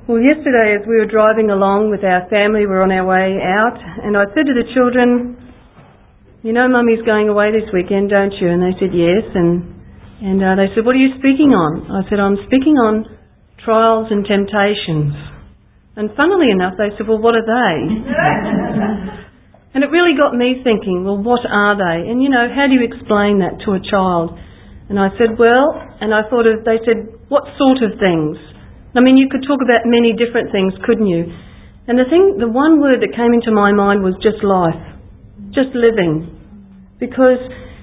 Well, yesterday as we were driving along with our family, we were on our way out, and I said to the children, you know, Mummy's going away this weekend, don't you? And they said yes, and they said, what are you speaking on? I said, I'm speaking on trials and temptations. And funnily enough, they said, well, what are they? And it really got me thinking, well, what are they? And, you know, how do you explain that to a child? And I said, well, and I thought of, they said, what sort of things? I mean, you could talk about many different things, couldn't you? And the one word that came into my mind was just life, just living. Because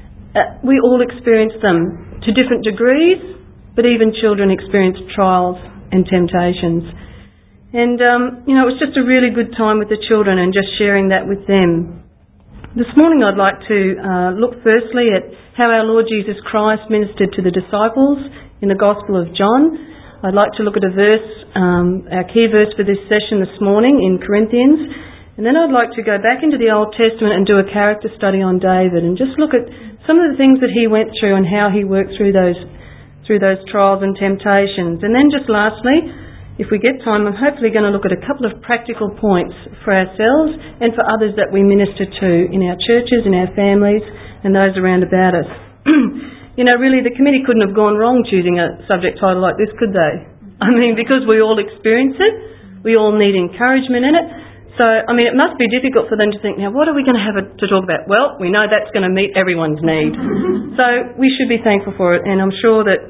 we all experience them to different degrees, but even children experience trials and temptations. And, you know, it was just a really good time with the children and just sharing that with them. This morning I'd like to look firstly at how our Lord Jesus Christ ministered to the disciples in the Gospel of John. I'd like to look at a verse, our key verse for this session this morning in Corinthians, and then I'd like to go back into the Old Testament and do a character study on David and just look at some of the things that he went through and how he worked through those trials and temptations. And then just lastly, if we get time, I'm hopefully going to look at a couple of practical points for ourselves and for others that we minister to in our churches, in our families, and those around about us. You know, really, the committee couldn't have gone wrong choosing a subject title like this, could they? I mean, because we all experience it, we all need encouragement in it. So, I mean, it must be difficult for them to think, now, what are we going to have to talk about? Well, we know that's going to meet everyone's need. So we should be thankful for it, and I'm sure that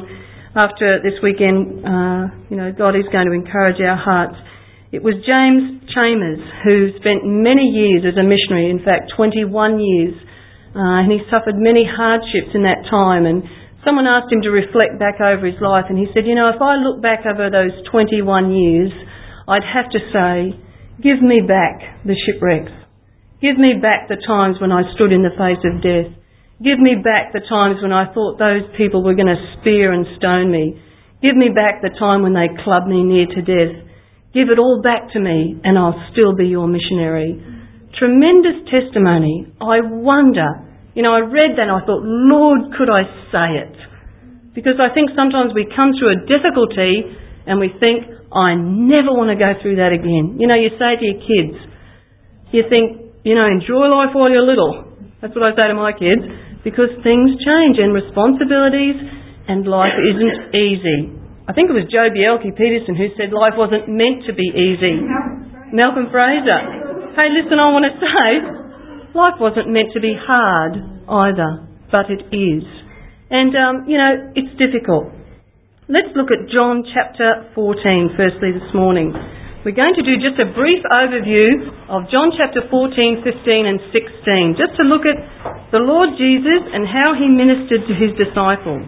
after this weekend, you know, God is going to encourage our hearts. It was James Chambers who spent many years as a missionary, in fact, 21 years, and he suffered many hardships in that time. And someone asked him to reflect back over his life, and he said, you know, if I look back over those 21 years, I'd have to say, give me back the shipwrecks. Give me back the times when I stood in the face of death. Give me back the times when I thought those people were going to spear and stone me. Give me back the time when they clubbed me near to death. Give it all back to me and I'll still be your missionary. Tremendous testimony. I wonder, you know, I read that and I thought, Lord, could I say it? Because I think sometimes we come through a difficulty and we think, I never want to go through that again. You know, you say to your kids, you think, you know, enjoy life while you're little. That's what I say to my kids, because things change and responsibilities and life isn't easy. I think it was Joe Bielke-Peterson who said life wasn't meant to be easy. Malcolm Fraser. Hey, listen, I want to say, life wasn't meant to be hard either, but it is. And, you know, it's difficult. Let's look at John chapter 14 firstly this morning. We're going to do just a brief overview of John chapter 14, 15 and 16, just to look at the Lord Jesus and how he ministered to his disciples.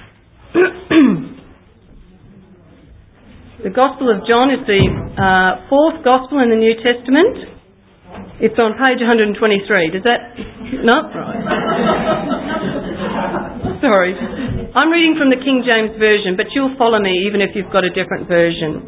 The Gospel of John is the fourth Gospel in the New Testament. It's on page 123. Does that... No? Right. Sorry. I'm reading from the King James Version, but you'll follow me even if you've got a different version.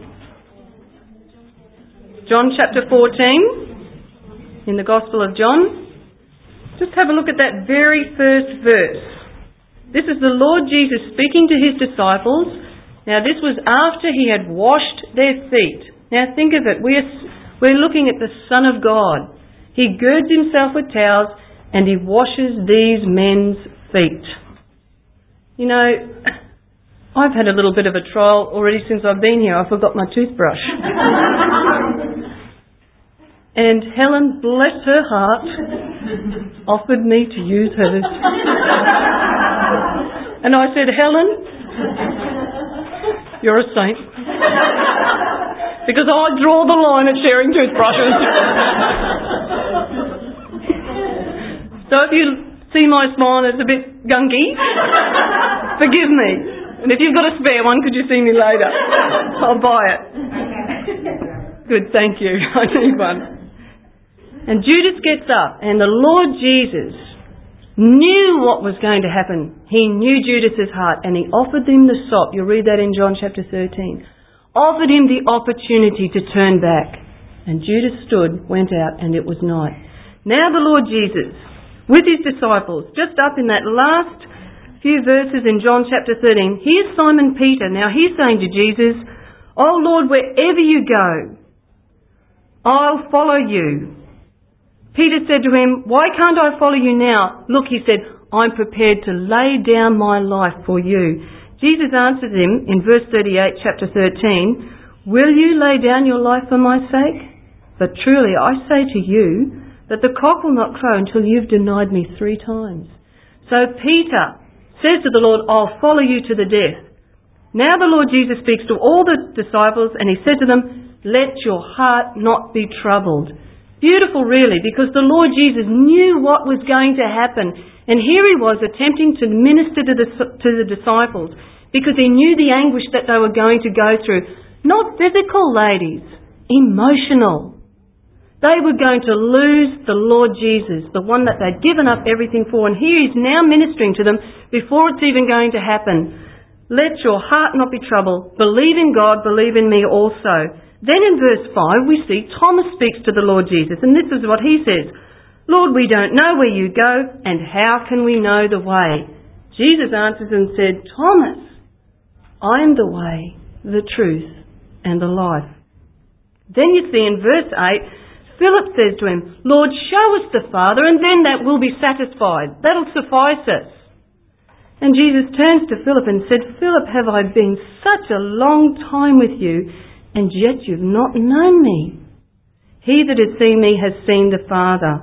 John chapter 14, in the Gospel of John. Just have a look at that very first verse. This is the Lord Jesus speaking to his disciples. Now this was after he had washed their feet. Now think of it. We're looking at the Son of God. He girds himself with towels and he washes these men's feet. You know, I've had a little bit of a trial already since I've been here. I forgot my toothbrush. And Helen, bless her heart, offered me to use hers. And I said, Helen, you're a saint. Because I draw the line at sharing toothbrushes. So if you see my smile and it's a bit gunky, forgive me. And if you've got a spare one, could you see me later? I'll buy it. Good, thank you. I need one. And Judas gets up, and the Lord Jesus knew what was going to happen. He knew Judas's heart, and he offered him the sop. You'll read that in John chapter 13. Offered him the opportunity to turn back. And Judas stood, went out, and it was night. Now the Lord Jesus, with his disciples, just up in that last few verses in John chapter 13, here's Simon Peter. Now he's saying to Jesus, "Oh Lord, wherever you go, I'll follow you." Peter said to him, "Why can't I follow you now?" "Look," he said, "I'm prepared to lay down my life for you." Jesus answered him in verse 38, chapter 13, "Will you lay down your life for my sake? But truly I say to you that the cock will not crow until you've denied me 3 times. So Peter says to the Lord, "I'll follow you to the death." Now the Lord Jesus speaks to all the disciples and he said to them, "Let your heart not be troubled." Beautiful really, because the Lord Jesus knew what was going to happen. And here he was attempting to minister to the disciples because he knew the anguish that they were going to go through. Not physical, ladies, emotional. They were going to lose the Lord Jesus, the one that they'd given up everything for. And here he's now ministering to them before it's even going to happen. "Let your heart not be troubled. Believe in God, believe in me also." Then in verse 5 we see Thomas speaks to the Lord Jesus, and this is what he says, "Lord, we don't know where you go, and how can we know the way?" Jesus answers and said, "Thomas, I am the way, the truth, and the life." Then you see in verse 8, Philip says to him, "Lord, show us the Father, and then that we'll be satisfied. That'll suffice us." And Jesus turns to Philip and said, "Philip, have I been such a long time with you, and yet you've not known me? He that has seen me has seen the Father."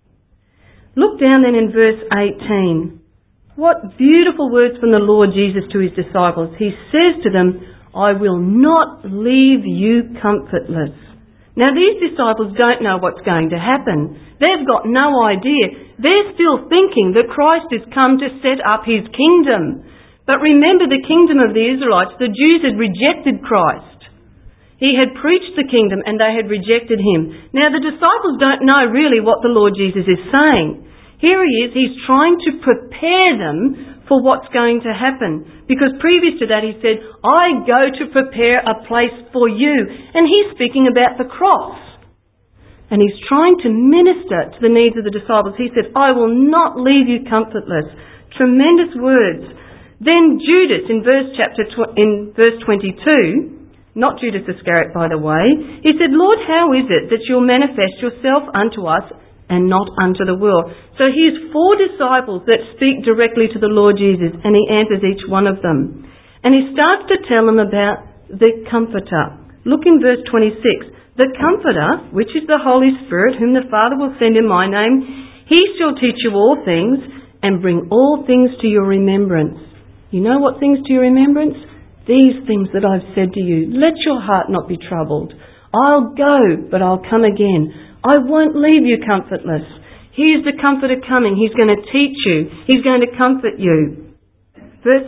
Look down then in verse 18. What beautiful words from the Lord Jesus to his disciples. He says to them, "I will not leave you comfortless." Now these disciples don't know what's going to happen. They've got no idea. They're still thinking that Christ has come to set up his kingdom. But remember the kingdom of the Israelites, the Jews had rejected Christ. He had preached the kingdom and they had rejected him. Now the disciples don't know really what the Lord Jesus is saying. Here he is, he's trying to prepare them for what's going to happen. Because previous to that he said, "I go to prepare a place for you." And he's speaking about the cross. And he's trying to minister to the needs of the disciples. He said, "I will not leave you comfortless." Tremendous words. Then Judas in verse 22, not Judas Iscariot by the way, he said, "Lord, how is it that you'll manifest yourself unto us and not unto the world?" So here's 4 disciples that speak directly to the Lord Jesus, and he answers each one of them. And he starts to tell them about the Comforter. Look in verse 26. "The Comforter, which is the Holy Spirit, whom the Father will send in my name, he shall teach you all things and bring all things to your remembrance." You know what things to your remembrance? These things that I've said to you. Let your heart not be troubled. I'll go, but I'll come again. I won't leave you comfortless. Here's the Comforter coming. He's going to teach you. He's going to comfort you. Verse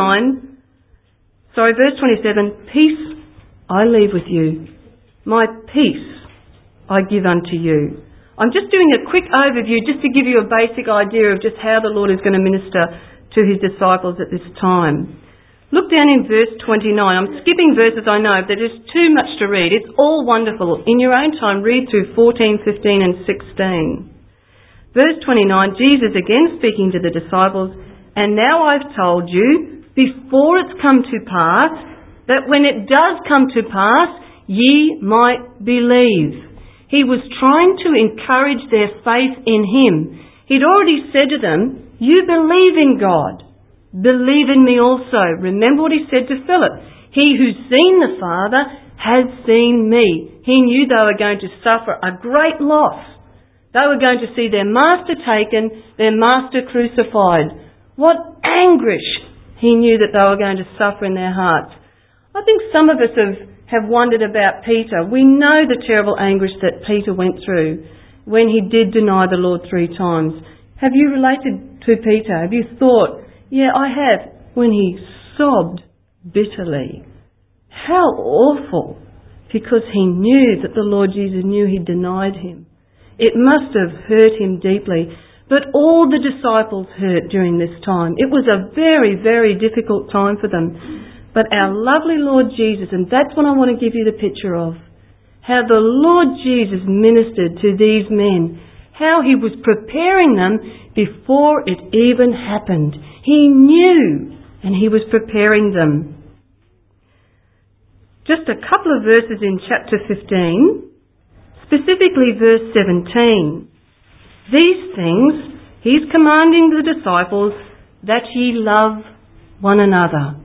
27, "Peace I leave with you. My peace I give unto you." I'm just doing a quick overview just to give you a basic idea of just how the Lord is going to minister to his disciples at this time. Look down in verse 29. I'm skipping verses, I know, but there's too much to read. It's all wonderful. In your own time, read through 14, 15 and 16. Verse 29, Jesus again speaking to the disciples, "And now I've told you, before it's come to pass, that when it does come to pass, ye might believe." He was trying to encourage their faith in him. He'd already said to them, "You believe in God. Believe in me also." Remember what he said to Philip. "He who's seen the Father has seen me." He knew they were going to suffer a great loss. They were going to see their master taken, their master crucified. What anguish he knew that they were going to suffer in their hearts. I think some of us have wondered about Peter. We know the terrible anguish that Peter went through when he did deny the Lord 3 times. Have you related to Peter? Have you thought, "Yeah, I have," when he sobbed bitterly? How awful, because he knew that the Lord Jesus knew he'd denied him. It must have hurt him deeply. But all the disciples hurt during this time. It was a very, very difficult time for them. But our lovely Lord Jesus, and that's what I want to give you the picture of, how the Lord Jesus ministered to these men, how he was preparing them before it even happened. He knew, and he was preparing them. just a couple of verses in chapter 15, specifically verse 17. These things he's commanding the disciples, that ye love one another.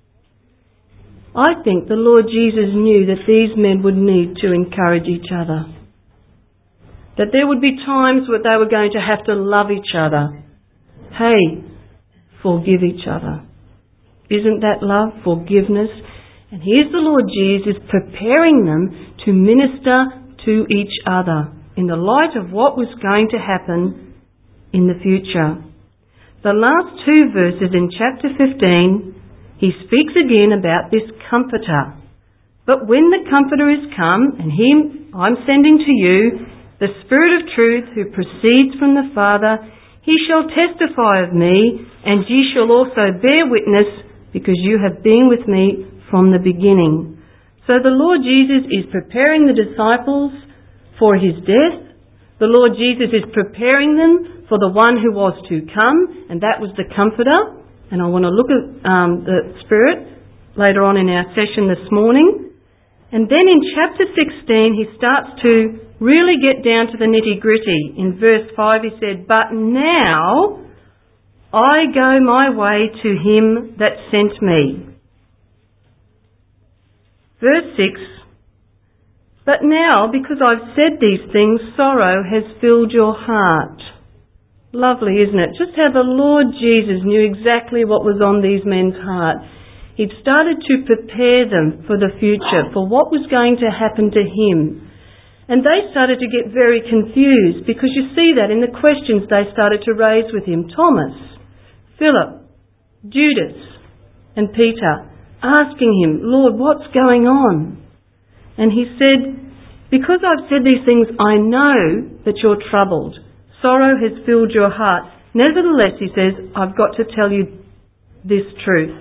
I think the Lord Jesus knew that these men would need to encourage each other. That there would be times where they were going to have to love each other. Hey, forgive each other. Isn't that love? Forgiveness. And here's the Lord Jesus preparing them to minister to each other in the light of what was going to happen in the future. The last two verses in chapter 15, he speaks again about this Comforter. But when the Comforter is come, and him I'm sending to you, the Spirit of truth who proceeds from the Father, he shall testify of me, and ye shall also bear witness, because you have been with me from the beginning. So the Lord Jesus is preparing the disciples for his death. The Lord Jesus is preparing them for the one who was to come, and that was the Comforter. And I want to look at the Spirit later on in our session this morning. And then in chapter 16, he starts to really get down to the nitty-gritty. In verse 5 he said, but now I go my way to him that sent me. Verse 6, but now, because I've said these things, sorrow has filled your heart. Lovely, isn't it? Just how the Lord Jesus knew exactly what was on these men's heart. He'd started to prepare them for the future, for what was going to happen to him. And they started to get very confused, because you see that in the questions they started to raise with him. Thomas, Philip, Judas, and Peter, asking him, Lord, what's going on? And he said, because I've said these things, I know that you're troubled. Sorrow has filled your heart. Nevertheless, he says, I've got to tell you this truth.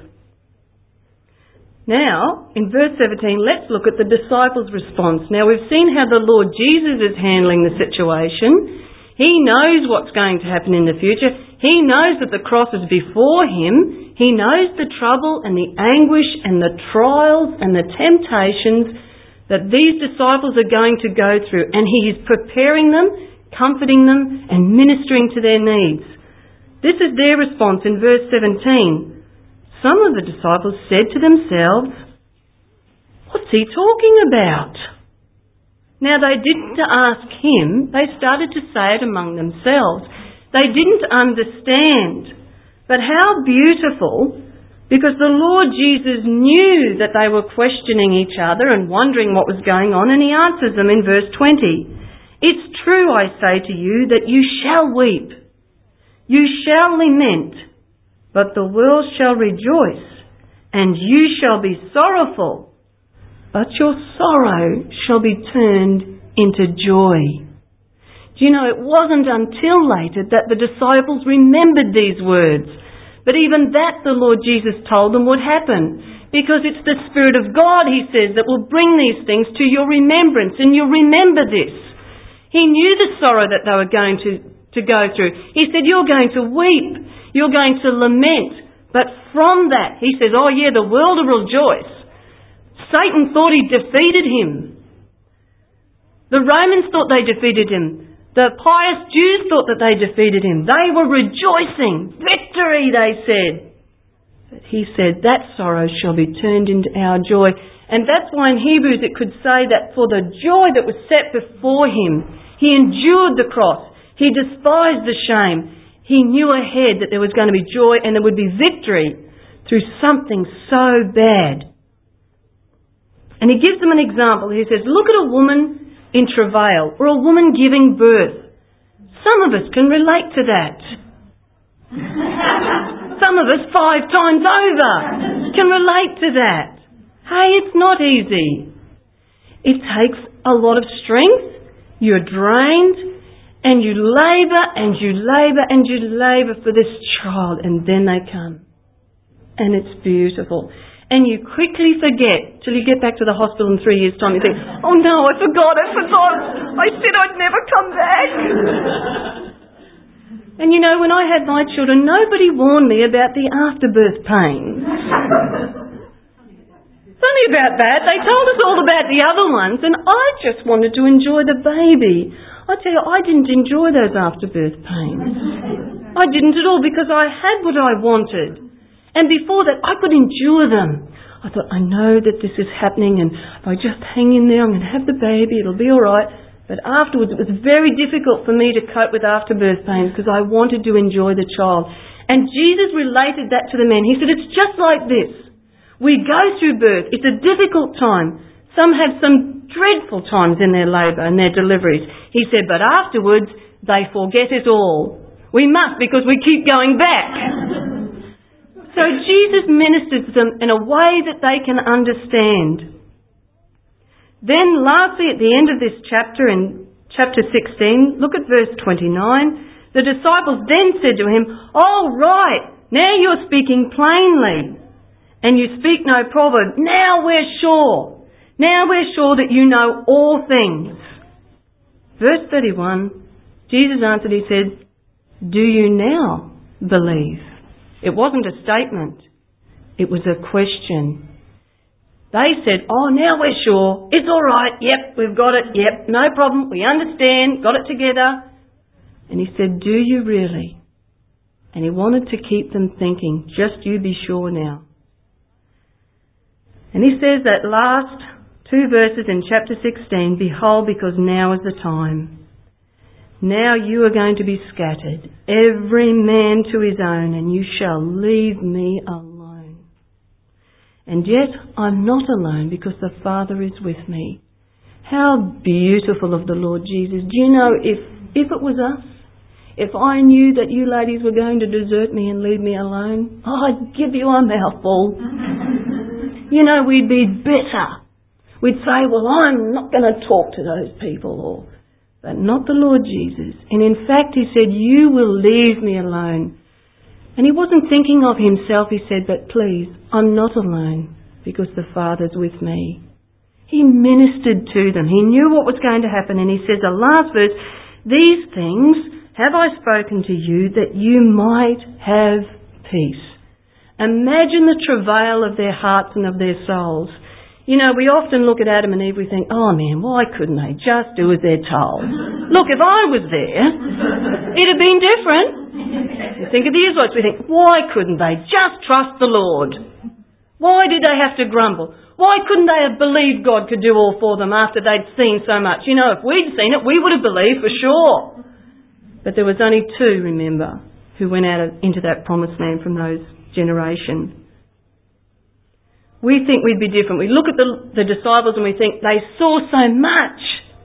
Now, in verse 17, let's look at the disciples' response. Now, we've seen how the Lord Jesus is handling the situation. He knows what's going to happen in the future. He knows that the cross is before him. He knows the trouble and the anguish and the trials and the temptations that these disciples are going to go through. And he is preparing them, comforting them, and ministering to their needs. This is their response in verse 17. Some of the disciples said to themselves, what's he talking about? Now they didn't ask him, they started to say it among themselves. They didn't understand. But how beautiful, because the Lord Jesus knew that they were questioning each other and wondering what was going on, and he answers them in verse 20. It's true, I say to you, that you shall weep, you shall lament, but the world shall rejoice, and you shall be sorrowful, but your sorrow shall be turned into joy. Do you know, it wasn't until later that the disciples remembered these words. But even that the Lord Jesus told them would happen. Because it's the Spirit of God, he says, that will bring these things to your remembrance, and you'll remember this. He knew the sorrow that they were going to go through. He said, you're going to weep. You're going to lament. But from that, he says, oh yeah, the world will rejoice. Satan thought he defeated him. The Romans thought they defeated him. The pious Jews thought that they defeated him. They were rejoicing. Victory, they said. But he said, that sorrow shall be turned into our joy. And that's why in Hebrews it could say that for the joy that was set before him, he endured the cross. He despised the shame. He knew ahead that there was going to be joy and there would be victory through something so bad. And he gives them an example. He says, look at a woman in travail or a woman giving birth. Some of us can relate to that. Some of us 5 times over can relate to that. Hey, it's not easy. It takes a lot of strength. You're drained. And you labour and you labour and you labour for this child, and then they come. And it's beautiful. And you quickly forget till you get back to the hospital in 3 years' time. You think, oh no, I forgot. I said I'd never come back. And you know, when I had my children, nobody warned me about the afterbirth pain. funny about that. They told us all about the other ones, and I just wanted to enjoy the baby. I tell you, I didn't enjoy those afterbirth pains. I didn't at all, because I had what I wanted. And before that, I could endure them. I thought, I know that this is happening, and if I just hang in there, I'm going to have the baby, it'll be all right. But afterwards, it was very difficult for me to cope with afterbirth pains because I wanted to enjoy the child. And Jesus related that to the men. He said, it's just like this. We go through birth. It's a difficult time. Some have some dreadful times in their labour and their deliveries. He said, but afterwards, they forget it all. We must, because we keep going back. So Jesus ministered to them in a way that they can understand. Then lastly, at the end of this chapter, in chapter 16, look at verse 29. The disciples then said to him, "All right, now you're speaking plainly, and you speak no proverb. Now we're sure. Now we're sure that you know all things." Verse 31, Jesus answered, he said, "Do you now believe?" It wasn't a statement. It was a question. They said, "Oh, now we're sure. It's all right. Yep, we've got it. Yep, no problem. We understand. Got it together." And he said, "Do you really?" And he wanted to keep them thinking, just you be sure now. And he says that last two verses in chapter 16, "Behold, because now is the time. Now you are going to be scattered, every man to his own, and you shall leave me alone. And yet I'm not alone, because the Father is with me." How beautiful of the Lord Jesus. Do you know, if it was us, if I knew that you ladies were going to desert me and leave me alone, I'd give you a mouthful. You know, we'd be bitter. We'd say, well, I'm not going to talk to those people. But not the Lord Jesus. And in fact, he said, "You will leave me alone." And he wasn't thinking of himself. He said, "But please, I'm not alone, because the Father's with me." He ministered to them. He knew what was going to happen. And he says, the last verse, "These things have I spoken to you, that you might have peace." Imagine the travail of their hearts and of their souls. You know, we often look at Adam and Eve, we think, oh man, why couldn't they just do as they're told? Look, if I was there, it'd have been different. You think of the Israelites, we think, why couldn't they just trust the Lord? Why did they have to grumble? Why couldn't they have believed God could do all for them after they'd seen so much? You know, if we'd seen it, we would have believed for sure. But there was only two, remember, who went out into that promised land from those generations. We think we'd be different. We look at the disciples and we think they saw so much.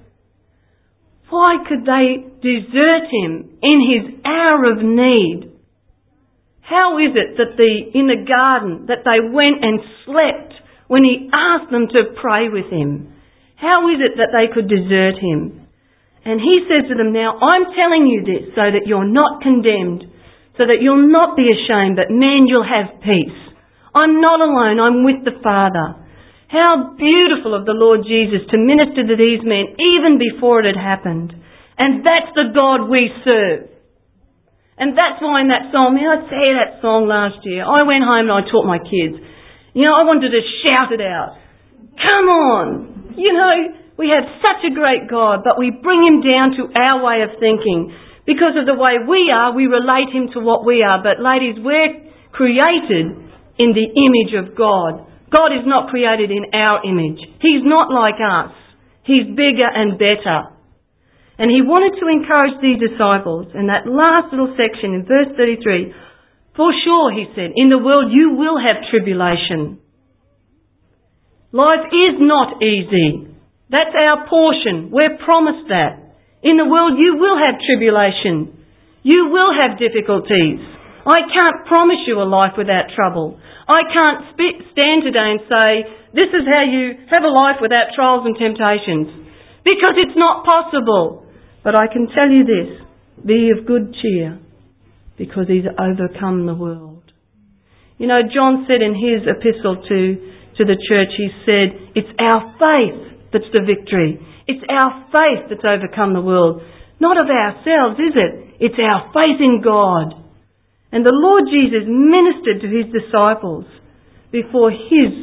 Why could they desert him in his hour of need? How is it that in the garden that they went and slept when he asked them to pray with him? How is it that they could desert him? And he says to them, "Now I'm telling you this so that you're not condemned, so that you'll not be ashamed, but man, you'll have peace. I'm not alone, I'm with the Father." How beautiful of the Lord Jesus to minister to these men even before it had happened. And that's the God we serve. And that's why in that song, I sang that song last year. I went home and I taught my kids. You know, I wanted to shout it out. Come on! You know, we have such a great God, but we bring him down to our way of thinking. Because of the way we are, we relate him to what we are. But ladies, we're created in the image of God. God is not created in our image. He's not like us. He's bigger and better. And he wanted to encourage these disciples in that last little section in verse 33. "For sure," he said, "in the world you will have tribulation." Life is not easy. That's our portion. We're promised that. In the world you will have tribulation. You will have difficulties. I can't promise you a life without trouble. I can't stand today and say, this is how you have a life without trials and temptations. Because it's not possible. But I can tell you this, be of good cheer, because he's overcome the world. You know, John said in his epistle to the church, he said, it's our faith that's the victory. It's our faith that's overcome the world. Not of ourselves, is it? It's our faith in God. And the Lord Jesus ministered to his disciples before his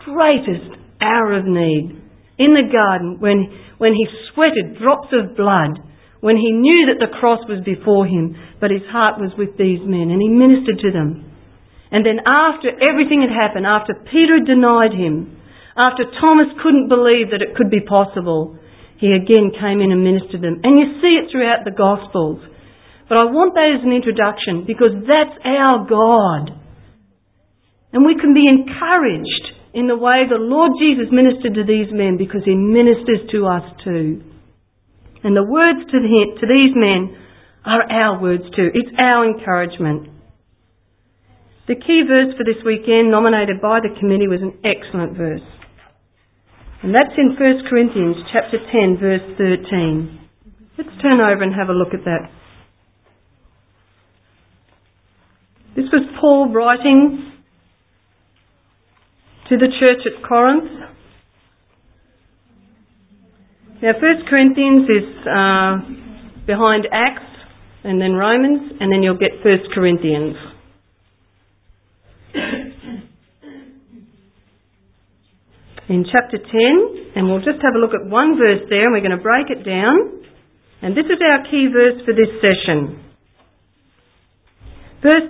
greatest hour of need, in the garden, when he sweated drops of blood, when he knew that the cross was before him, but his heart was with these men, and he ministered to them. And then after everything had happened, after Peter had denied him, after Thomas couldn't believe that it could be possible, he again came in and ministered to them. And you see it throughout the Gospels. But I want that as an introduction, because that's our God. And we can be encouraged in the way the Lord Jesus ministered to these men, because he ministers to us too. And the words to these men are our words too. It's our encouragement. The key verse for this weekend, nominated by the committee, was an excellent verse. And that's in 1 Corinthians chapter 10, verse 13. Let's turn over and have a look at that. This was Paul writing to the church at Corinth. Now 1 Corinthians is behind Acts and then Romans, and then you'll get 1 Corinthians. In chapter 10, and we'll just have a look at one verse there, and we're going to break it down. And this is our key verse for this session. Verse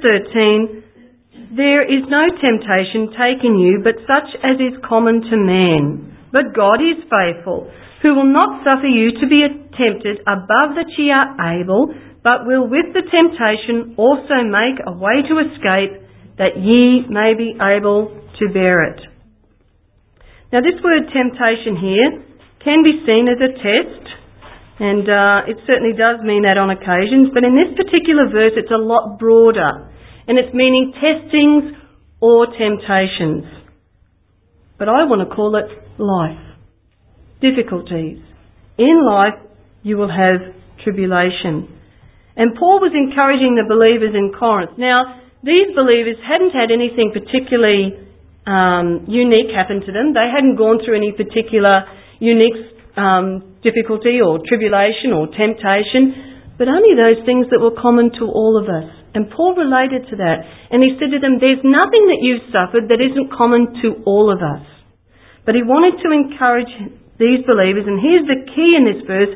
13, "There is no temptation taken you but such as is common to man. But God is faithful, who will not suffer you to be tempted above that ye are able, but will with the temptation also make a way to escape, that ye may be able to bear it." Now this word temptation here can be seen as a test, and it certainly does mean that on occasions, but in this particular verse it's a lot broader, and it's meaning testings or temptations. But I want to call it life. Difficulties. In life you will have tribulation. And Paul was encouraging the believers in Corinth. Now, these believers hadn't had anything particularly unique happen to them. They hadn't gone through any particular unique difficulty or tribulation or temptation, but only those things that were common to all of us. And Paul related to that. And he said to them, there's nothing that you've suffered that isn't common to all of us. But he wanted to encourage these believers, and here's the key in this verse,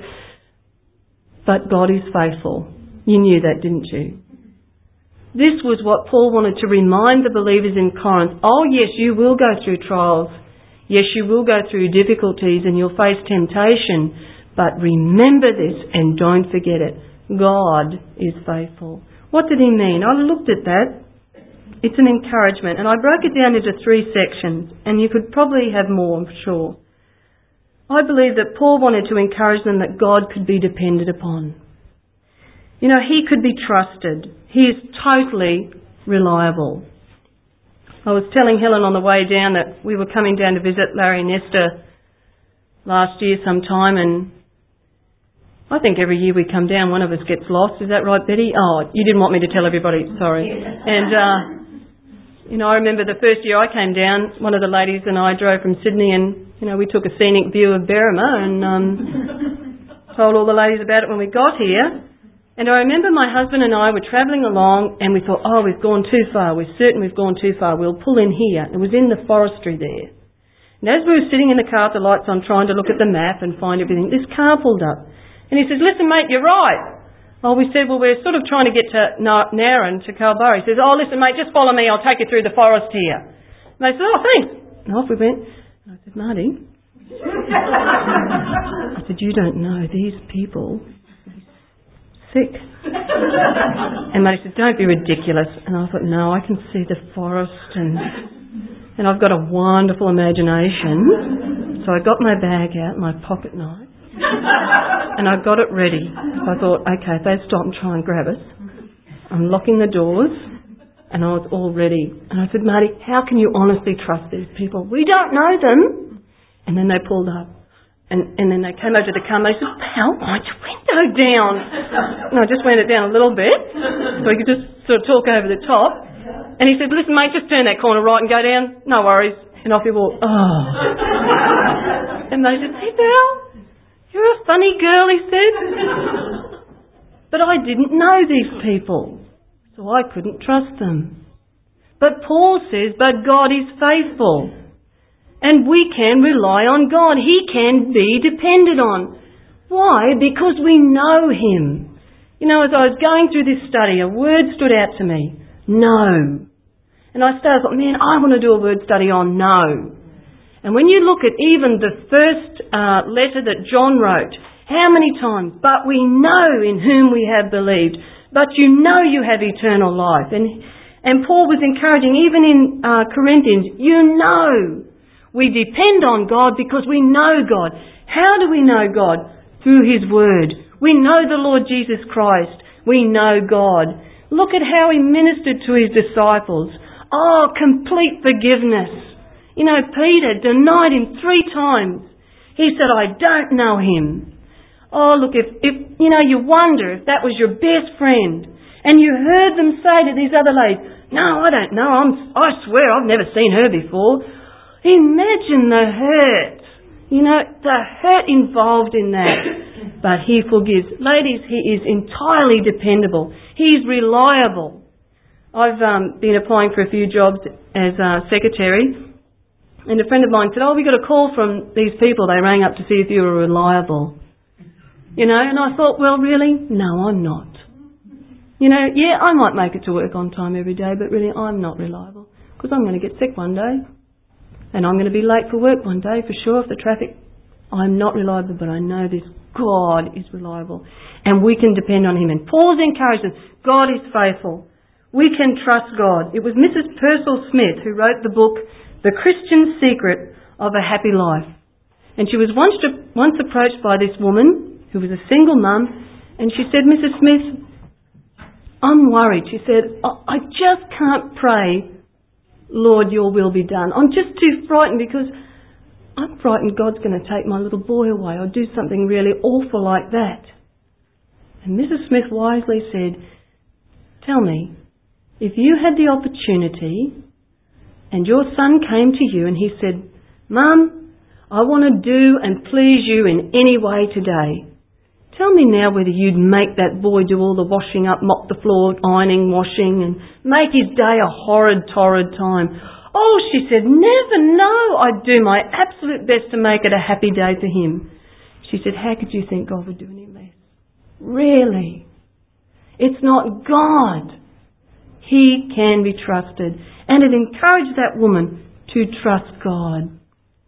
but God is faithful. You knew that, didn't you? This was what Paul wanted to remind the believers in Corinth. Oh yes, you will go through trials. Yes, you will go through difficulties and you'll face temptation. But remember this and don't forget it. God is faithful. What did he mean? I looked at that. It's an encouragement. And I broke it down into 3 sections. And you could probably have more, I'm sure. I believe that Paul wanted to encourage them that God could be depended upon. You know, he could be trusted. He is totally reliable. I was telling Helen on the way down that we were coming down to visit Larry and Esther last year sometime, and I think every year we come down, one of us gets lost. Is that right, Betty? Oh, you didn't want me to tell everybody. Sorry. And, you know, I remember the first year I came down, one of the ladies and I drove from Sydney and, you know, we took a scenic view of Berrima and told all the ladies about it when we got here. And I remember my husband and I were travelling along and we thought, oh, we've gone too far. We're certain we've gone too far. We'll pull in here. It was in the forestry there. And as we were sitting in the car with the lights on trying to look at the map and find everything, this car pulled up. And he says, listen, mate, you're right. Oh, we said, well, we're sort of trying to get to Narran, to Kalbarri. He says, oh, listen, mate, just follow me. I'll take you through the forest here. And they said, oh, thanks. And off we went. And I said, Marty, I said, you don't know these people. Sick. And Marty said, don't be ridiculous. And I thought, no, I can see the forest and I've got a wonderful imagination. So I got my bag out, my pocket knife, and I got it ready. So I thought, okay, if they stop and try and grab us, I'm locking the doors, and I was all ready. And I said, Marty, how can you honestly trust these people? We don't know them. And then they pulled up. And then they came over to the car and they said, Pal, wind your window down. And I just went it down a little bit so we could just sort of talk over the top. And he said, listen, mate, just turn that corner right and go down. No worries. And off he walked. Oh. And they said, hey, Pal, you're a funny girl, he said. But I didn't know these people, so I couldn't trust them. But Paul says, but God is faithful. And we can rely on God. He can be depended on. Why? Because we know Him. You know, as I was going through this study, a word stood out to me. No. And I thought, man, I want to do a word study on no. And when you look at even the first letter that John wrote, how many times? But we know in whom we have believed. But you know you have eternal life. And Paul was encouraging, even in Corinthians, you know. We depend on God because we know God. How do we know God? Through His Word. We know the Lord Jesus Christ. We know God. Look at how He ministered to His disciples. Oh, complete forgiveness. You know, Peter denied Him 3 times. He said, I don't know Him. Oh, look, if you know, you wonder if that was your best friend and you heard them say to these other ladies, no, I don't know. I swear I've never seen her before. Imagine the hurt. You know, the hurt involved in that. But He forgives. Ladies, He is entirely dependable. He's reliable. I've been applying for a few jobs as a secretary, and a friend of mine said, we got a call from these people. They rang up to see if you were reliable. You know, and I thought, well, really? No, I'm not. You know, yeah, I might make it to work on time every day, but really I'm not reliable because I'm going to get sick one day and I'm going to be late for work one day for sure if the traffic. I'm not reliable, but I know this. God is reliable and we can depend on Him. And Paul's encouragement, God is faithful. We can trust God. It was Mrs. Purcell Smith who wrote the book, The Christian Secret of a Happy Life. And she was once approached by this woman who was a single mum, and she said, Mrs. Smith, I'm worried. She said, I just can't pray, Lord, your will be done. I'm just too frightened because I'm frightened God's going to take my little boy away or do something really awful like that. And Mrs. Smith wisely said, tell me, if you had the opportunity and your son came to you and he said, Mum, I want to do and please you in any way today. Tell me now whether you'd make that boy do all the washing up, mop the floor, ironing, washing, and make his day a horrid, torrid time. Oh, she said, never, no. I'd do my absolute best to make it a happy day for him. She said, how could you think God would do any less? Really? It's not God. He can be trusted. And it encouraged that woman to trust God.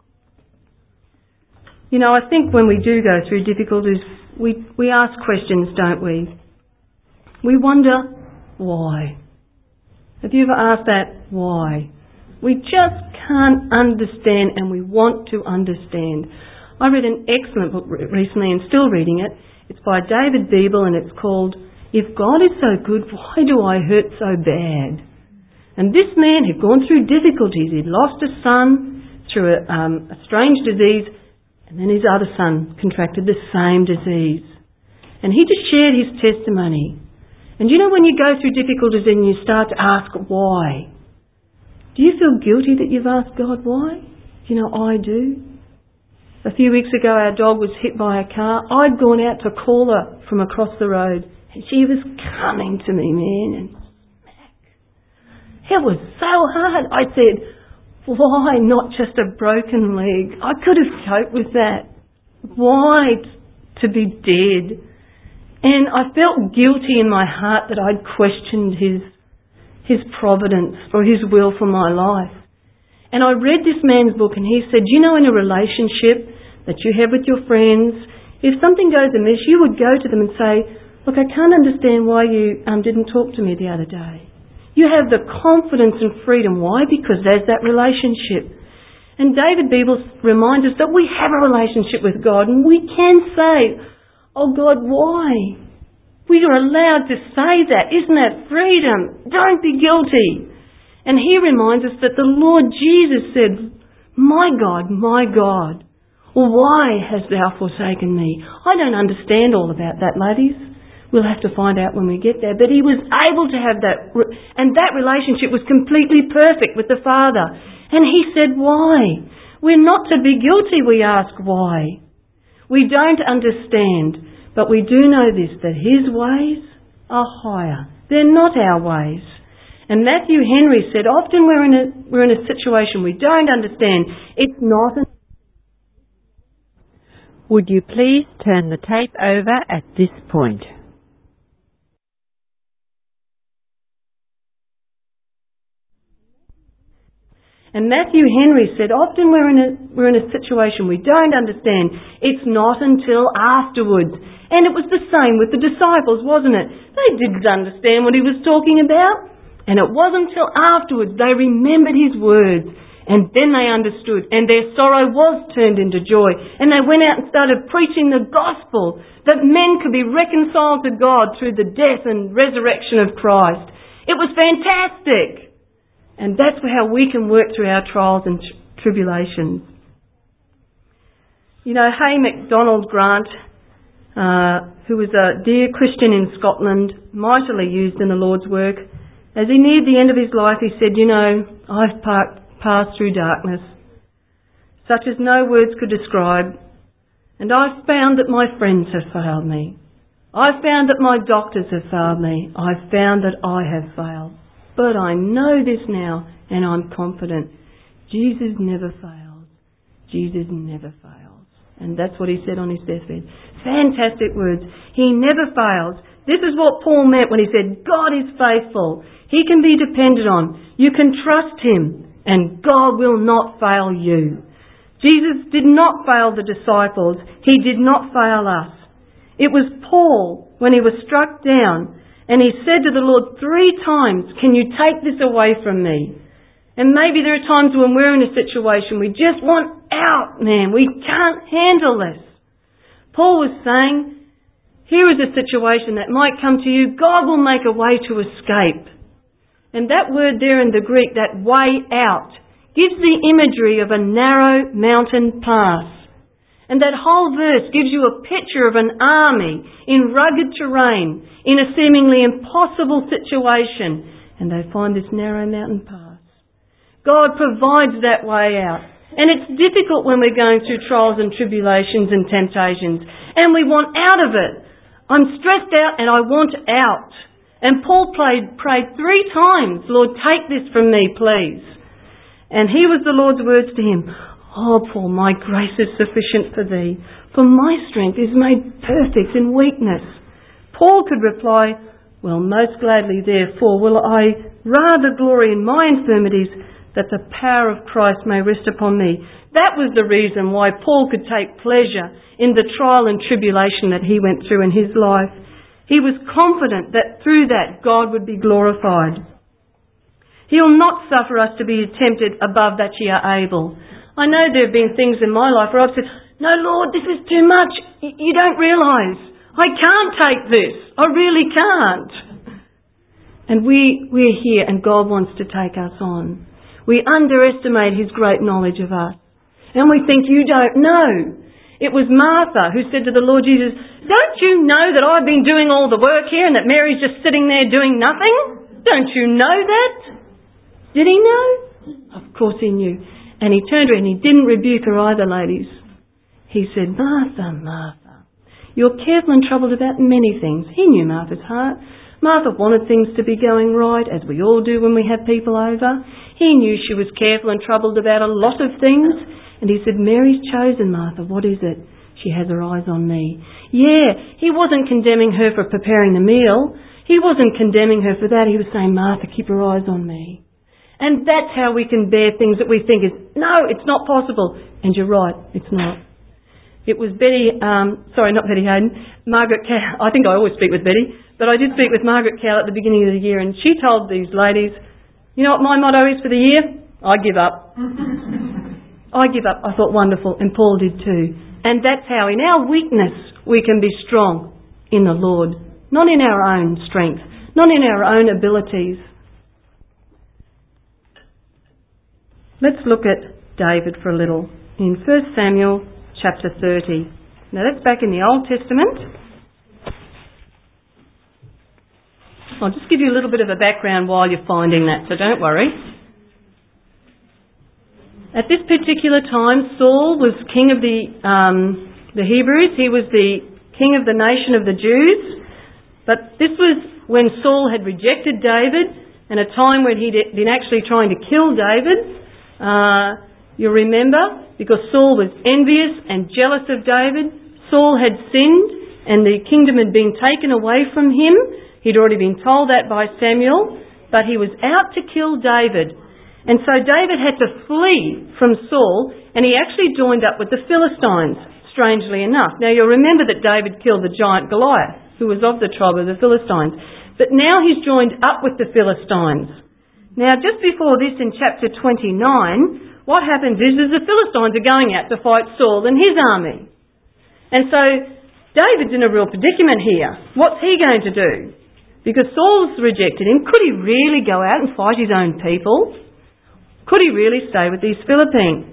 You know, I think when we do go through difficulties, we ask questions, don't we? We wonder, why? Have you ever asked that, why? We just can't understand and we want to understand. I read an excellent book recently and still reading it. It's by David Biebel and it's called, If God is so good, why do I hurt so bad? And this man had gone through difficulties. He'd lost a son through a strange disease, and then his other son contracted the same disease. And he just shared his testimony. And you know when you go through difficulties and you start to ask why? Do you feel guilty that you've asked God why? You know, I do. A few weeks ago our dog was hit by a car. I'd gone out to call her from across the road and she was coming to me, man, and smack. It was so hard. I said, why not just a broken leg? I could have coped with that. Why to be dead? And I felt guilty in my heart that I'd questioned His providence or His will for my life. And I read this man's book and he said, you know, in a relationship that you have with your friends, if something goes amiss, you would go to them and say, look, I can't understand why you didn't talk to me the other day. You have the confidence and freedom. Why? Because there's that relationship. And David Biebel reminds us that we have a relationship with God and we can say, oh God, why? We are allowed to say that. Isn't that freedom? Don't be guilty. And he reminds us that the Lord Jesus said, my God, why hast thou forsaken me? I don't understand all about that, ladies. We'll have to find out when we get there. But he was able to have that, and that relationship was completely perfect with the Father. And he said, why? We're not to be guilty, we ask why. We don't understand, but we do know this, that His ways are higher. They're not our ways. And Matthew Henry said, often we're in a situation we don't understand. It's not Would you please turn the tape over at this point? And Matthew Henry said, often we're in a situation we don't understand. It's not until afterwards. And it was the same with the disciples, wasn't it? They didn't understand what he was talking about. And it wasn't until afterwards they remembered his words. And then they understood. And their sorrow was turned into joy. And they went out and started preaching the gospel, that men could be reconciled to God through the death and resurrection of Christ. It was fantastic. And that's how we can work through our trials and tribulations. You know, Hay MacDonald Grant, who was a dear Christian in Scotland, mightily used in the Lord's work, as he neared the end of his life, he said, you know, I've passed through darkness, such as no words could describe, and I've found that my friends have failed me. I've found that my doctors have failed me. I've found that I have failed. But I know this now, and I'm confident. Jesus never fails. Jesus never fails. And that's what he said on his deathbed. Fantastic words. He never fails. This is what Paul meant when he said, God is faithful. He can be depended on. You can trust him, and God will not fail you. Jesus did not fail the disciples. He did not fail us. It was Paul, when he was struck down, and he said to the Lord 3 times, can you take this away from me? And maybe there are times when we're in a situation we just want out, man. We can't handle this. Paul was saying, here is a situation that might come to you. God will make a way to escape. And that word there in the Greek, that way out, gives the imagery of a narrow mountain pass. And that whole verse gives you a picture of an army in rugged terrain, in a seemingly impossible situation, and they find this narrow mountain pass. God provides that way out. And it's difficult when we're going through trials and tribulations and temptations, and we want out of it. I'm stressed out and I want out. And Paul prayed 3 times, Lord, take this from me, please. And here was the Lord's words to him. Oh, Paul, my grace is sufficient for thee, for my strength is made perfect in weakness. Paul could reply, well, most gladly, therefore, will I rather glory in my infirmities, that the power of Christ may rest upon me. That was the reason why Paul could take pleasure in the trial and tribulation that he went through in his life. He was confident that through that God would be glorified. He'll not suffer us to be tempted above that ye are able. I know there have been things in my life where I've said, no, Lord, this is too much. You don't realise. I can't take this. I really can't. And we're here and God wants to take us on. We underestimate his great knowledge of us. And we think you don't know. It was Martha who said to the Lord Jesus, don't you know that I've been doing all the work here and that Mary's just sitting there doing nothing? Don't you know that? Did he know? Of course he knew. And he turned to her and he didn't rebuke her either, ladies. He said, Martha, Martha, you're careful and troubled about many things. He knew Martha's heart. Martha wanted things to be going right, as we all do when we have people over. He knew she was careful and troubled about a lot of things. And he said, Mary's chosen, Martha. What is it? She has her eyes on me. Yeah, he wasn't condemning her for preparing the meal. He wasn't condemning her for that. He was saying, Martha, keep your eyes on me. And that's how we can bear things that we think is, no, it's not possible. And you're right, it's not. It was not Betty Hayden, Margaret Cowell. I think I always speak with Betty, but I did speak with Margaret Cowell at the beginning of the year, and she told these ladies, you know what my motto is for the year? I give up. I give up. I thought, wonderful, and Paul did too. And that's how in our weakness we can be strong in the Lord, not in our own strength, not in our own abilities. Let's look at David for a little in 1 Samuel chapter 30. Now that's back in the Old Testament. I'll just give you a little bit of a background while you're finding that, so don't worry. At this particular time, Saul was king of the Hebrews. He was the king of the nation of the Jews. But this was when Saul had rejected David. and a time when he'd been actually trying to kill David. You remember, because Saul was envious and jealous of David. Saul had sinned and the kingdom had been taken away from him. He'd already been told that by Samuel, but he was out to kill David. And so David had to flee from Saul, and he actually joined up with the Philistines, strangely enough. Now you'll remember that David killed the giant Goliath, who was of the tribe of the Philistines. But now he's joined up with the Philistines. Now just before this in chapter 29, what happens is the Philistines are going out to fight Saul and his army. And so David's in a real predicament here. What's he going to do? Because Saul's rejected him. Could he really go out and fight his own people? Could he really stay with these Philistines?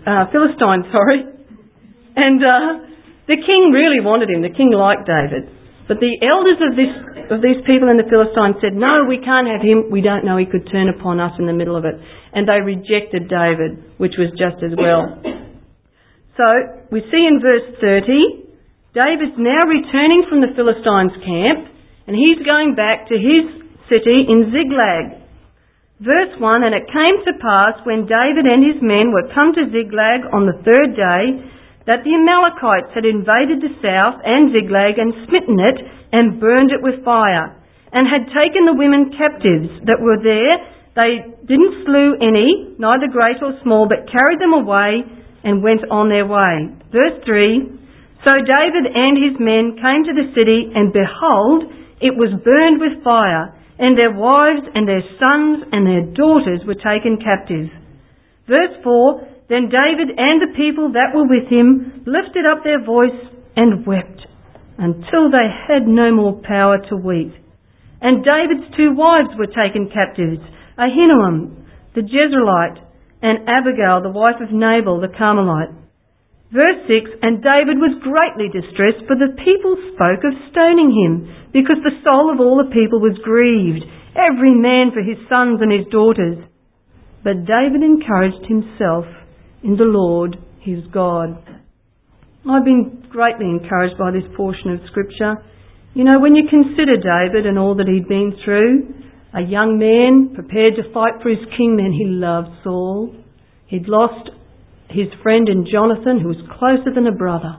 And the king really wanted him. The king liked David. But the elders of these people in the Philistines said, no, we can't have him. We don't know, he could turn upon us in the middle of it. And they rejected David, which was just as well. So we see in verse 30, David's now returning from the Philistines' camp, and he's going back to his city in Ziklag. Verse 1, and it came to pass when David and his men were come to Ziklag on the third day, that the Amalekites had invaded the south and Ziklag and smitten it and burned it with fire, and had taken the women captives that were there. They didn't slew any, neither great or small, but carried them away and went on their way. Verse 3, so David and his men came to the city, and behold, it was burned with fire, and their wives and their sons and their daughters were taken captive. Verse 4, then David and the people that were with him lifted up their voice and wept until they had no more power to weep. And David's two wives were taken captives, Ahinoam the Jezreelite and Abigail the wife of Nabal the Carmelite. Verse 6, and David was greatly distressed, for the people spoke of stoning him, because the soul of all the people was grieved, every man for his sons and his daughters. But David encouraged himself in the Lord his God. I've been greatly encouraged by this portion of Scripture. You know, when you consider David and all that he'd been through, a young man prepared to fight for his king, then he loved Saul. He'd lost his friend in Jonathan, who was closer than a brother.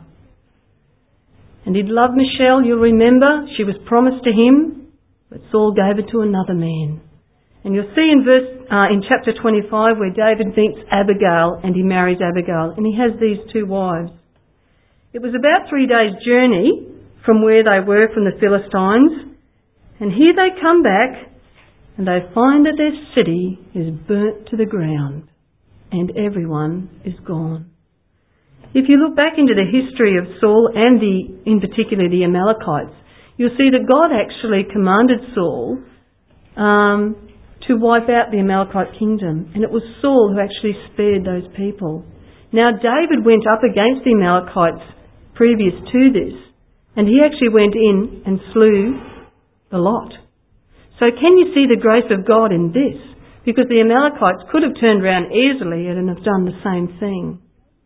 And he'd loved Michelle, you'll remember. She was promised to him, but Saul gave her to another man. And you'll see in chapter 25 where David meets Abigail and he marries Abigail, and he has these two wives. It was about 3 days' journey from where they were from the Philistines, and here they come back and they find that their city is burnt to the ground and everyone is gone. If you look back into the history of Saul and in particular the Amalekites, you'll see that God actually commanded Saul to wipe out the Amalekite kingdom. And it was Saul who actually spared those people. Now David went up against the Amalekites previous to this, and he actually went in and slew the lot. So can you see the grace of God in this? Because the Amalekites could have turned around easily and have done the same thing.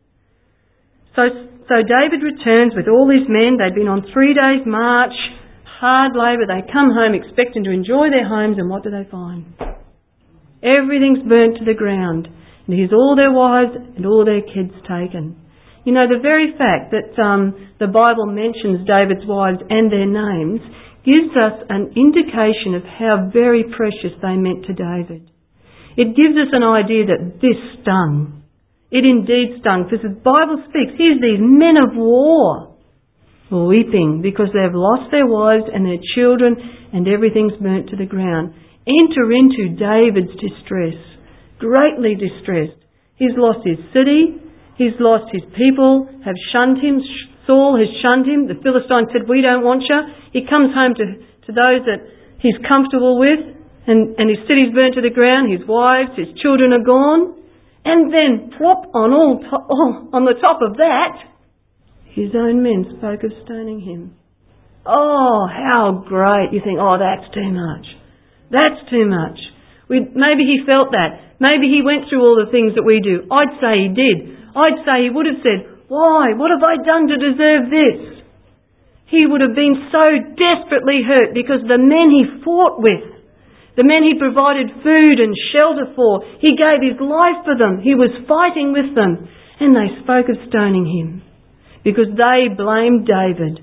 So David returns with all his men. They'd been on 3 days' march, hard labour. They come home expecting to enjoy their homes, and what do they find? Everything's burnt to the ground. And here's all their wives and all their kids taken. You know, the very fact that the Bible mentions David's wives and their names gives us an indication of how very precious they meant to David. It gives us an idea that this stung. It indeed stung, because the Bible speaks, here's these men of war weeping because they've lost their wives and their children and everything's burnt to the ground. Enter into David's distress, greatly distressed. He's lost his city, he's lost his people, have shunned him. Saul has shunned him. The Philistines said, we don't want you. He comes home to those that he's comfortable with, and his city's burnt to the ground, his wives, his children are gone. And then, plop, on the top of that, his own men spoke of stoning him. Oh, how great. You think, oh, that's too much. That's too much. Maybe he felt that. Maybe he went through all the things that we do. I'd say he did. I'd say he would have said, why? What have I done to deserve this? He would have been so desperately hurt because the men he fought with, The men he provided food and shelter for. He gave his life for them. He was fighting with them. And they spoke of stoning him because they blamed David.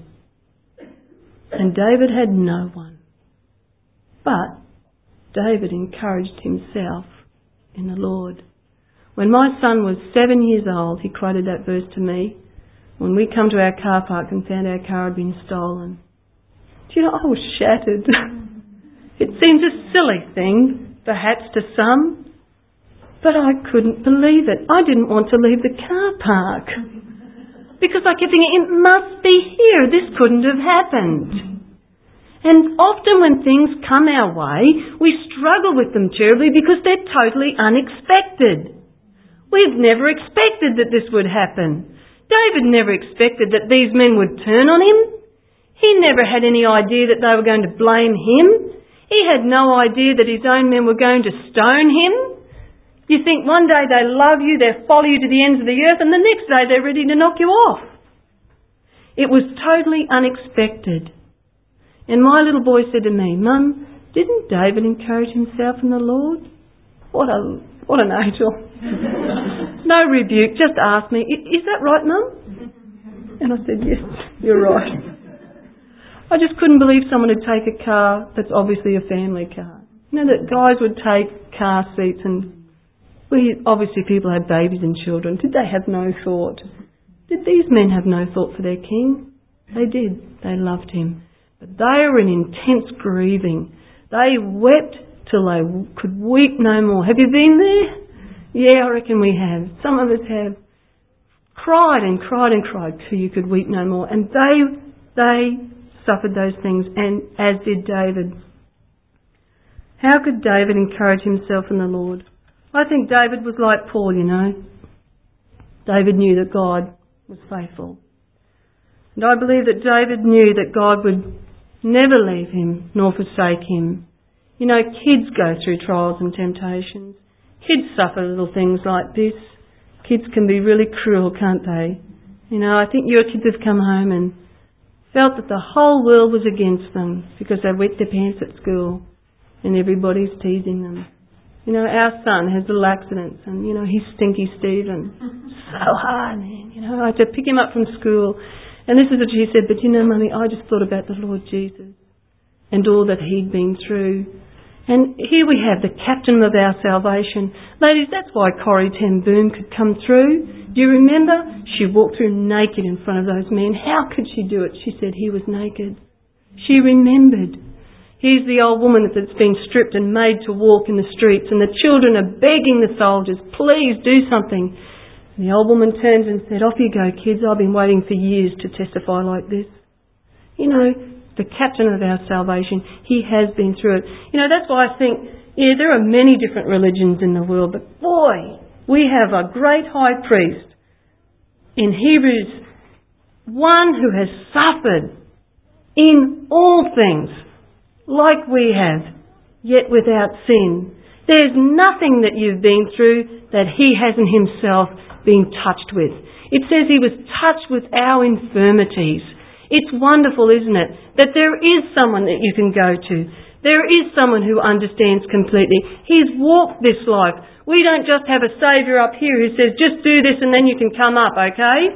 And David had no one. But David encouraged himself in the Lord. When my son was 7 years old, he quoted that verse to me when we come to our car park and found our car had been stolen. Do you know, I was shattered. It seems a silly thing, perhaps to some, but I couldn't believe it. I didn't want to leave the car park because I kept thinking, it must be here. This couldn't have happened. And often when things come our way, we struggle with them terribly because they're totally unexpected. We've never expected that this would happen. David never expected that these men would turn on him. He never had any idea that they were going to blame him. He had no idea that his own men were going to stone him. You think one day they love you, they follow you to the ends of the earth, and the next day they're ready to knock you off. It was totally unexpected. And my little boy said to me, "Mum, didn't David encourage himself in the Lord?" What an angel. No rebuke, just asked me, "Is that right, Mum?" And I said, "Yes, you're right." I just couldn't believe someone would take a car that's obviously a family car. You know, that guys would take car seats and obviously people had babies and children. Did they have no thought? Did these men have no thought for their king? They did. They loved him. But they were in intense grieving. They wept till they could weep no more. Have you been there? Yeah, I reckon we have. Some of us have. Cried and cried and cried till you could weep no more. And they suffered those things, and as did David. How could David encourage himself in the Lord? I think David was like Paul, you know. David knew that God was faithful. And I believe that David knew that God would never leave him nor forsake him. You know, kids go through trials and temptations. Kids suffer little things like this. Kids can be really cruel, can't they? You know, I think your kids have come home and felt that the whole world was against them because they wet their pants at school and everybody's teasing them. You know, our son has little accidents and, you know, he's Stinky Stephen. So hard, man. You know, I had to pick him up from school. And this is what she said, "But you know, Mummy, I just thought about the Lord Jesus and all that he'd been through." And here we have the captain of our salvation. Ladies, that's why Corrie ten Boom could come through. Do you remember? She walked through naked in front of those men. How could she do it? She said he was naked. She remembered. Here's the old woman that's been stripped and made to walk in the streets, and the children are begging the soldiers, "Please do something." And the old woman turns and said, "Off you go, kids. I've been waiting for years to testify like this." You know, the captain of our salvation, he has been through it. You know, that's why I think, yeah, there are many different religions in the world, but boy, we have a great high priest in Hebrews, one who has suffered in all things like we have, yet without sin. There's nothing that you've been through that he hasn't himself been touched with. It says he was touched with our infirmities. It's wonderful, isn't it, that there is someone that you can go to. There is someone who understands completely. He's walked this life. We don't just have a saviour up here who says, "Just do this and then you can come up, okay?"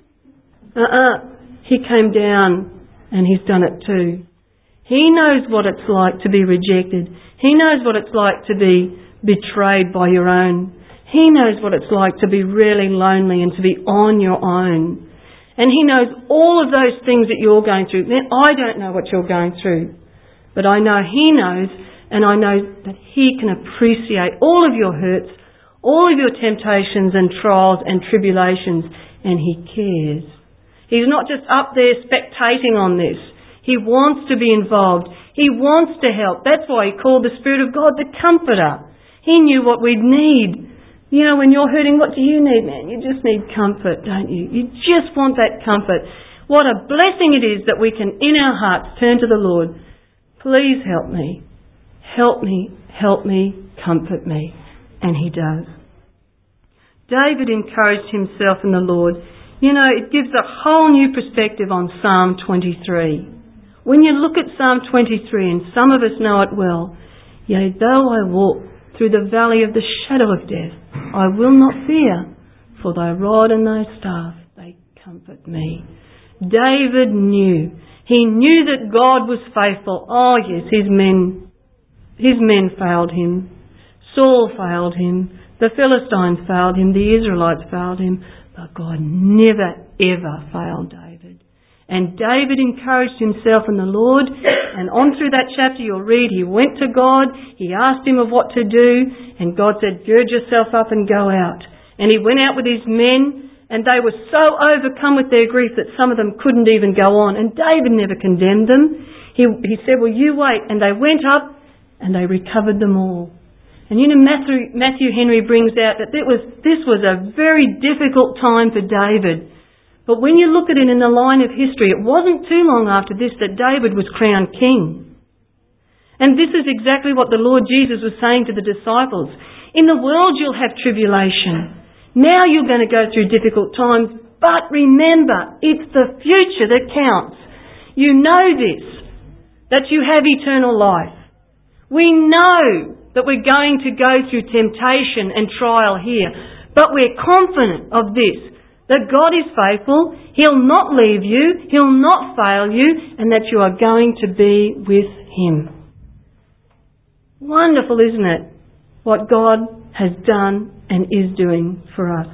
He came down and he's done it too. He knows what it's like to be rejected. He knows what it's like to be betrayed by your own. He knows what it's like to be really lonely and to be on your own. And he knows all of those things that you're going through. Now, I don't know what you're going through, but I know he knows, and I know that he can appreciate all of your hurts, all of your temptations and trials and tribulations, and he cares. He's not just up there spectating on this. He wants to be involved. He wants to help. That's why he called the Spirit of God the Comforter. He knew what we'd need. You know, when you're hurting, what do you need, man? You just need comfort, don't you? You just want that comfort. What a blessing it is that we can, in our hearts, turn to the Lord. Please help me. Help me. Help me. Comfort me. And he does. David encouraged himself in the Lord. You know, it gives a whole new perspective on Psalm 23. When you look at Psalm 23, and some of us know it well, Yea, though I walk through the valley of the shadow of death, I will not fear, for thy rod and thy staff, they comfort me. David knew. He knew that God was faithful. Oh yes, his men failed him. Saul failed him. The Philistines failed him. The Israelites failed him. But God never ever failed David. And David encouraged himself in the Lord. And on through that chapter you'll read, he went to God. He asked him of what to do. And God said, gird yourself up and go out. And he went out with his men. And they were so overcome with their grief that some of them couldn't even go on. And David never condemned them. He said, well, you wait. And they went up and they recovered them all. And you know, Matthew Henry brings out that this was a very difficult time for David. But when you look at it in the line of history, it wasn't too long after this that David was crowned king. And this is exactly what the Lord Jesus was saying to the disciples. In the world you'll have tribulation. Now you're going to go through difficult times, but remember, it's the future that counts. You know this, that you have eternal life. We know that we're going to go through temptation and trial here, but we're confident of this, that God is faithful, He'll not leave you, He'll not fail you, and that you are going to be with Him. Wonderful, isn't it, what God has done and is doing for us.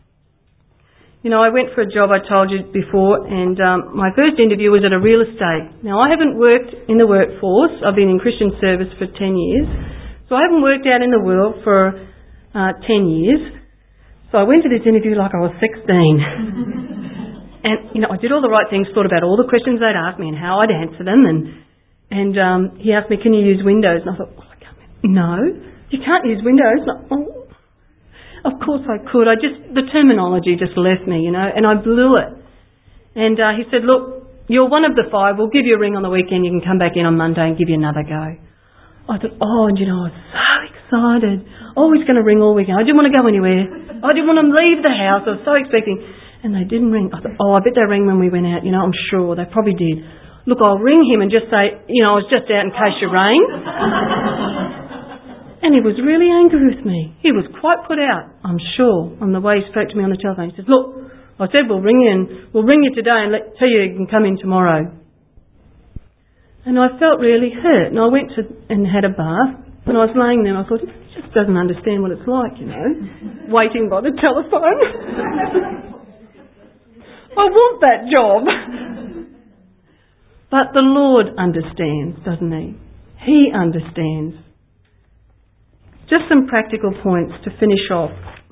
You know, I went for a job, I told you before, and my first interview was at a real estate. Now, I haven't worked in the workforce. I've been in Christian service for 10 years. So I haven't worked out in the world for 10 years. So I went to this interview like I was 16. And, you know, I did all the right things, thought about all the questions they'd ask me and how I'd answer them. And he asked me, can you use Windows? And I thought, oh, I can't. No, you can't use Windows. Oh, of course I could. The terminology just left me, you know, and I blew it. And he said, look, you're one of the 5. We'll give you a ring on the weekend. You can come back in on Monday and give you another go. I thought, oh, and you know, I was so excited. Oh, he's going to ring all weekend. I didn't want to go anywhere. I didn't want to leave the house. I was so expecting. And they didn't ring. I thought, oh, I bet they rang when we went out. You know, I'm sure. They probably did. Look, I'll ring him and just say, you know, I was just out in case you rang. And he was really angry with me. He was quite put out, I'm sure, on the way he spoke to me on the telephone. He said, look, I said we'll ring you today and tell you you can come in tomorrow. And I felt really hurt. And I went and had a bath. And I was laying there and I thought, he just doesn't understand what it's like, you know, waiting by the telephone. I want that job. But the Lord understands, doesn't He? He understands. Just some practical points to finish off.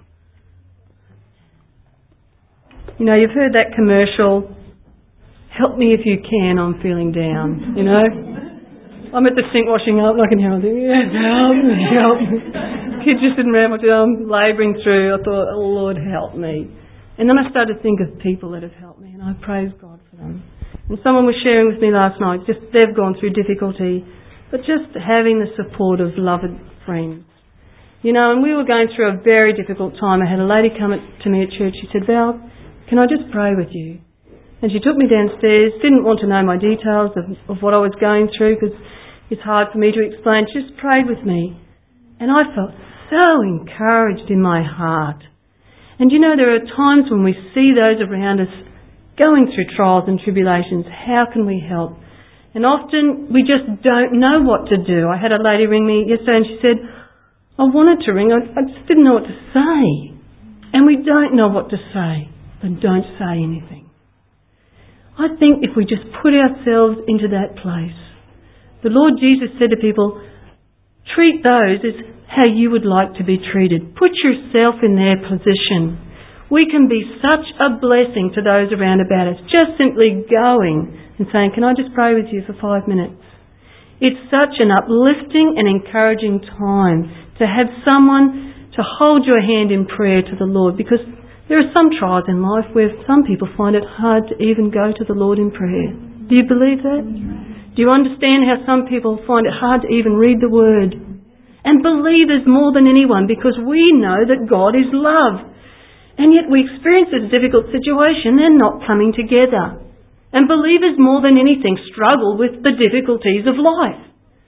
You know, you've heard that commercial, help me if you can, I'm feeling down, you know. I'm at the sink washing up, I can hear them, yes, help me. Kids just sitting around, I'm labouring through, I thought, oh Lord, help me. And then I started to think of people that have helped me, and I praise God for them. And someone was sharing with me last night, just they've gone through difficulty, but just having the support of loved friends. You know, and we were going through a very difficult time. I had a lady come to me at church. She said, Val, can I just pray with you? And she took me downstairs, didn't want to know my details of what I was going through because it's hard for me to explain. She just prayed with me. And I felt so encouraged in my heart. And you know, there are times when we see those around us going through trials and tribulations. How can we help? And often we just don't know what to do. I had a lady ring me yesterday and she said, I wanted to ring, I just didn't know what to say. And we don't know what to say, then don't say anything. I think if we just put ourselves into that place, the Lord Jesus said to people, treat those as how you would like to be treated. Put yourself in their position. We can be such a blessing to those around about us, just simply going and saying, can I just pray with you for 5 minutes? It's such an uplifting and encouraging time to have someone to hold your hand in prayer to the Lord, because there are some trials in life where some people find it hard to even go to the Lord in prayer. Do you believe that? Do you understand how some people find it hard to even read the Word? And believers more than anyone, because we know that God is love. And yet we experience this difficult situation, they're not coming together. And believers more than anything struggle with the difficulties of life.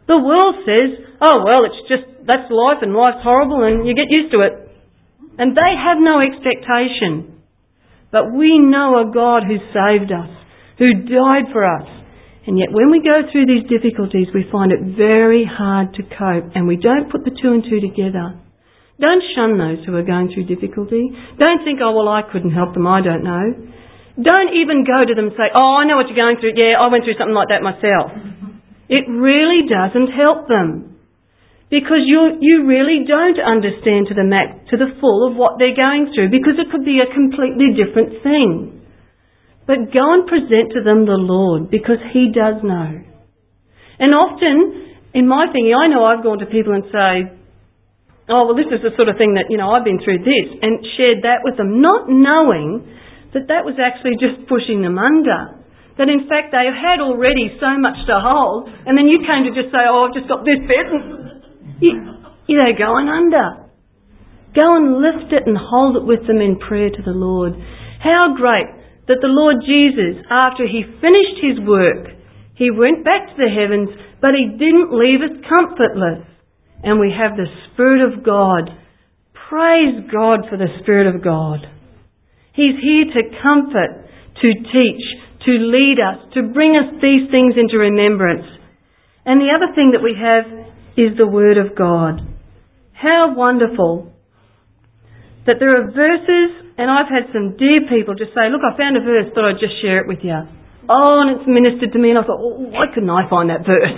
The world says, oh well, that's life and life's horrible and you get used to it. And they have no expectation. But we know a God who saved us, who died for us. And yet when we go through these difficulties, we find it very hard to cope and we don't put the two and two together. Don't shun those who are going through difficulty. Don't think, oh well, I couldn't help them, I don't know. Don't even go to them and say, oh, I know what you're going through. Yeah, I went through something like that myself. It really doesn't help them. Because you really don't understand to the full of what they're going through, because it could be a completely different thing. But go and present to them the Lord, because He does know. And often, in my thinking, I know I've gone to people and say, oh, well, this is the sort of thing that, I've been through this, and shared that with them, not knowing that was actually just pushing them under. That in fact they had already so much to hold, and then you came to just say, oh, I've just got this bit, and they're going under. Go and lift it and hold it with them in prayer to the Lord. How great that the Lord Jesus, after He finished His work, He went back to the heavens, but He didn't leave us comfortless. And we have the Spirit of God. Praise God for the Spirit of God. He's here to comfort, to teach, to lead us, to bring us these things into remembrance. And the other thing that we have is the Word of God. How wonderful that there are verses, and I've had some dear people just say, look, I found a verse, thought I'd just share it with you. Oh, and it's ministered to me, and I thought, well, why couldn't I find that verse?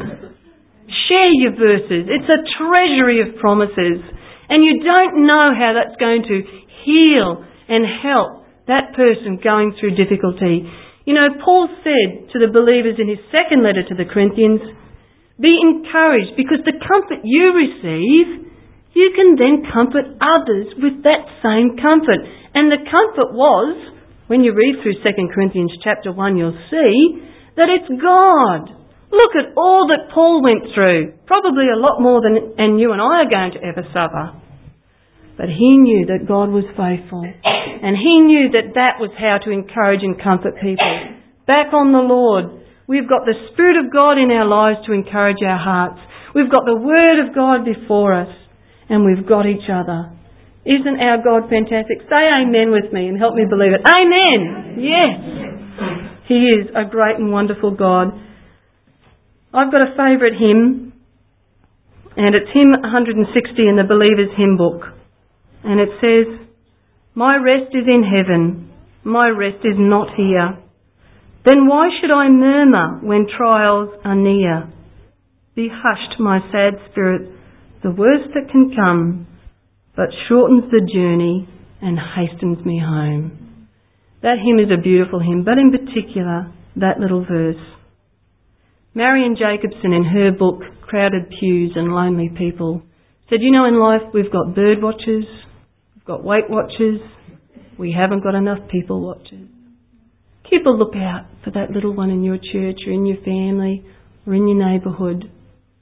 Share your verses. It's a treasury of promises. And you don't know how that's going to heal and help that person going through difficulty. Paul said to the believers in his second letter to the Corinthians, be encouraged, because the comfort you receive, you can then comfort others with that same comfort. And the comfort was, when you read through 2 Corinthians chapter 1, you'll see that it's God. Look at all that Paul went through. Probably a lot more than you and I are going to ever suffer. But he knew that God was faithful. And he knew that was how to encourage and comfort people. Back on the Lord. We've got the Spirit of God in our lives to encourage our hearts. We've got the Word of God before us. And we've got each other. Isn't our God fantastic? Say amen with me and help me believe it. Amen! Yes! He is a great and wonderful God. I've got a favourite hymn. And it's hymn 160 in the Believer's Hymn Book. And it says, my rest is in heaven, my rest is not here. Then why should I murmur when trials are near? Be hushed, my sad spirit, the worst that can come, but shortens the journey and hastens me home. That hymn is a beautiful hymn, but in particular, that little verse. Marian Jacobson, in her book, Crowded Pews and Lonely People, said, in life we've got bird watchers, we've got Weight Watchers, we haven't got enough people watchers. Keep a lookout for that little one in your church or in your family or in your neighbourhood.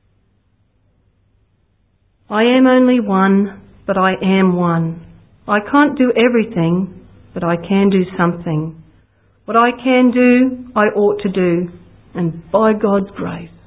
I am only one, but I am one. I can't do everything, but I can do something. What I can do, I ought to do, and by God's grace,